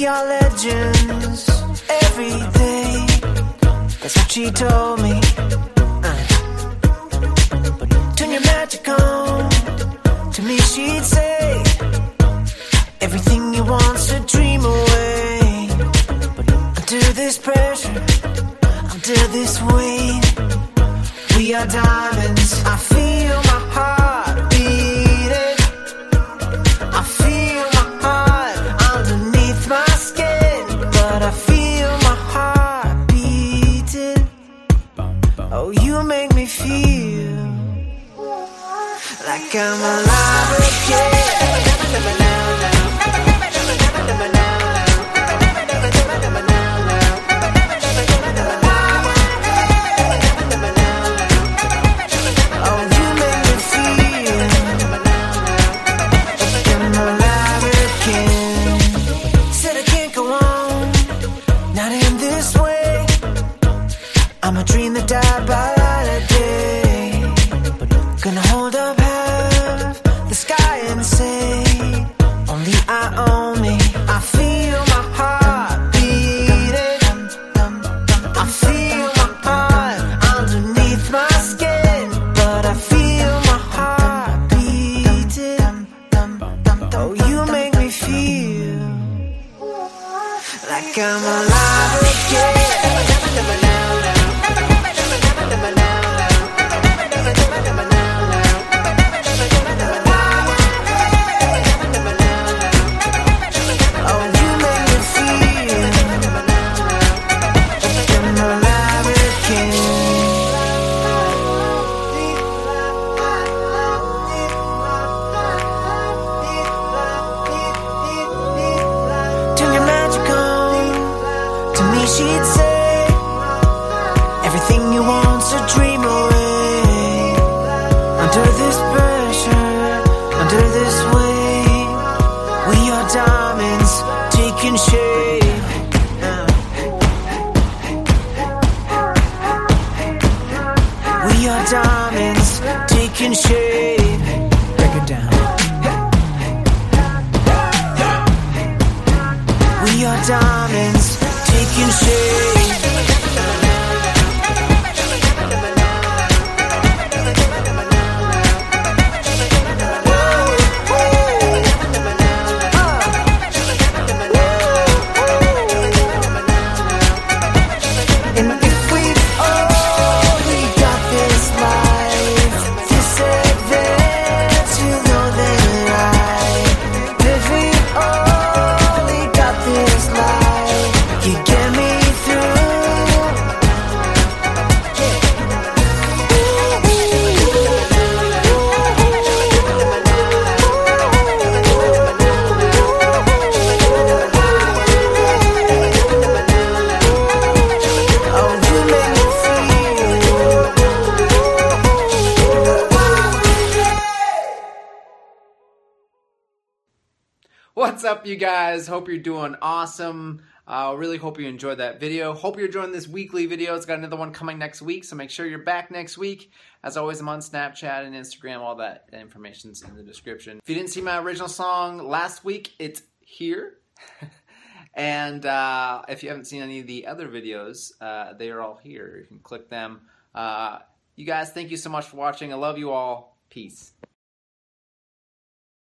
are legends every day. That's what she told me. Turn your magic on. To me she'd say, everything you want's to dream away. Under this pressure, under this weight, we are diamonds. I feel my heart beating. I feel my heart underneath my skin, but I feel my heart beating. Oh, you make me feel like I'm alive again. Oh, you make me feel like I'm alive again. Said I can't go on, not in this way. I'm a dream that died by light of day. Gonna hold up half the sky and say, only I own me. I feel my heart beating. I feel my heart underneath my skin, but I feel my heart beating. Oh, you make me feel like I'm alive again. She'd say, everything you want's a dream away. Under this pressure, under this weight, we are diamonds taking shape. We are diamonds taking shape. Break it down. We are diamonds taking shape. And if we only got this life, this adventure to know that life. If we only got this life, you get me through. Oh, you make me feel. What's up, you guys? Hope you're doing awesome. Really hope you enjoyed that video. Hope you're enjoying this weekly video. It's got another one coming next week, so make sure you're back next week. As always, I'm on Snapchat and Instagram. All that information's in the description. If you didn't see my original song last week, it's here. And if you haven't seen any of the other videos, they are all here. You can click them. You guys, thank you so much for watching. I love you all. Peace.